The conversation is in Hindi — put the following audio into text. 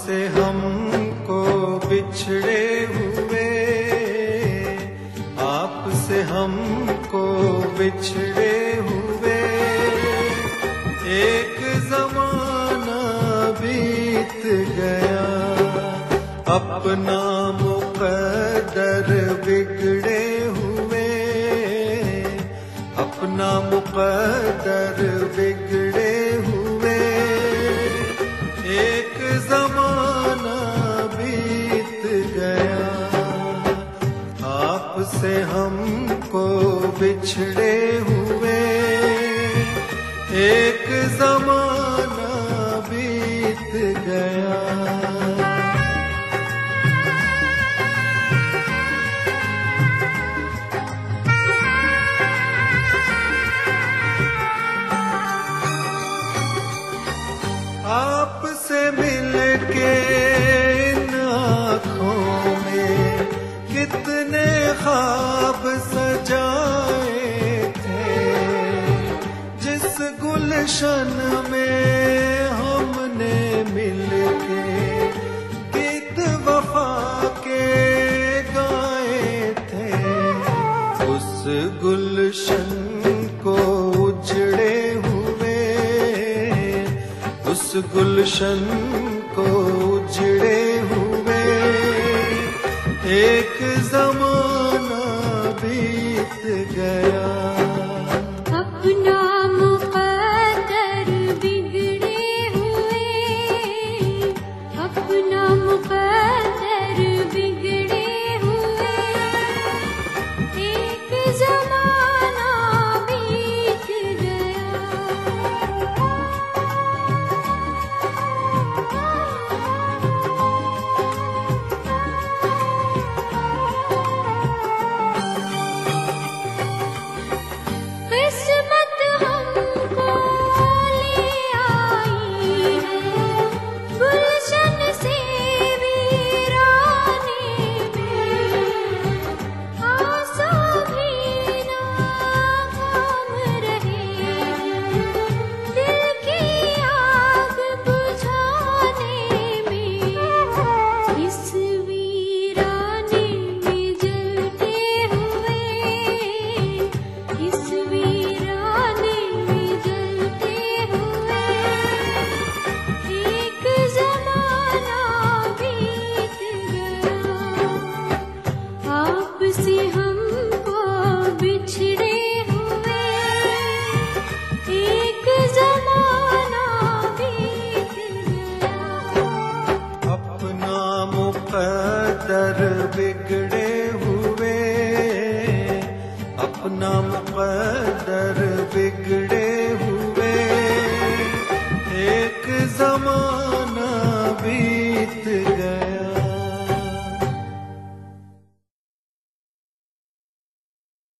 आपसे हमको बिछड़े हुए, आपसे हमको बिछड़े हुए, एक जमाना बीत गया, अपना मुक़द्दर बिगड़े हुए, अपना मुक़द्दर बिगड़े हुए, एक जमाना बीत गया, आपसे हमको बिछड़े हुए, एक जमाना बीत गया। आपसे मिलके इन आँखों में कितने ख्वाब सजाए थे, जिस गुलशन में हमने मिलके गीत वफा के गाए थे, उस गुलशन को उजड़े हुए, उस गुलशन को उजड़े हुए, एक जमाना बीत गया, अपना मुक़द्दर बिगड़े हुए, अपना मुक़द्दर बिगड़े हुए, एक जमाना बीत गया। किस्मत हमको ले आई है गुलशन से वीराने में, आंसू भी ना थाम रहे दिल की आग बुझाने में, इस वीराने में जलते हुए, इस वीराने में जलते हुए, एक जमाना बीत गया, आपसे हमको बिछड़े हुए, एक जमाना बीत गया, अपना मुक़द्दर बिगड़े हुए, अपना मुक़द्दर बिगड़े हुए, एक जमाना बीत गया।